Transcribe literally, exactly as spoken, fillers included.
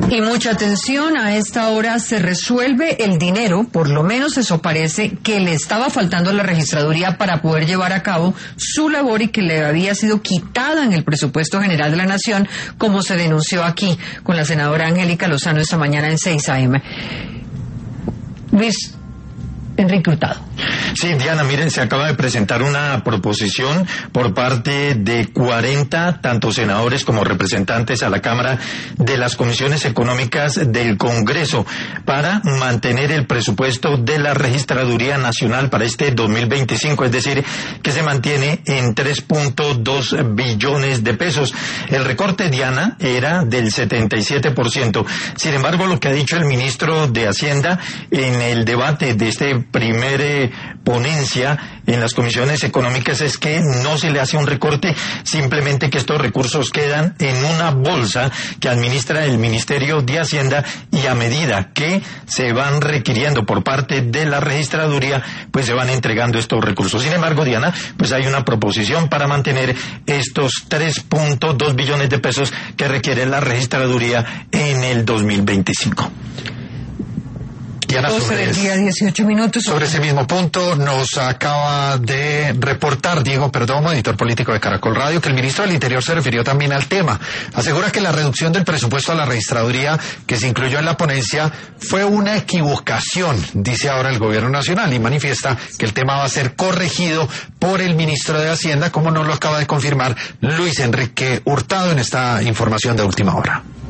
Y mucha atención, a esta hora se resuelve el dinero, por lo menos eso parece, que le estaba faltando a la registraduría para poder llevar a cabo su labor y que le había sido quitada en el presupuesto general de la Nación, como se denunció aquí con la senadora Angélica Lozano esta mañana en seis a eme. Luis Enrique Hurtado. Sí, Diana, miren, se acaba de presentar una proposición por parte de cuarenta, tanto senadores como representantes a la Cámara de las Comisiones Económicas del Congreso, para mantener el presupuesto de la Registraduría Nacional para este dos mil veinticinco, es decir, que se mantiene en tres punto dos billones de pesos. El recorte, Diana, era del setenta y siete por ciento. Sin embargo, lo que ha dicho el ministro de Hacienda en el debate de este primer eh, ponencia en las comisiones económicas es que no se le hace un recorte, simplemente que estos recursos quedan en una bolsa que administra el Ministerio de Hacienda, y a medida que se van requiriendo por parte de la registraduría, pues se van entregando estos recursos. Sin embargo, Diana, pues hay una proposición para mantener estos tres punto dos billones de pesos que requiere la registraduría en el dos mil veinticinco. Diana, sobre, del día, dieciocho minutos. Sobre ese mismo punto nos acaba de reportar Diego Perdomo, editor político de Caracol Radio, que el ministro del Interior se refirió también al tema. Asegura que la reducción del presupuesto a la registraduría que se incluyó en la ponencia fue una equivocación, dice ahora el gobierno nacional, y manifiesta que el tema va a ser corregido por el ministro de Hacienda, como nos lo acaba de confirmar Luis Enrique Hurtado en esta información de última hora.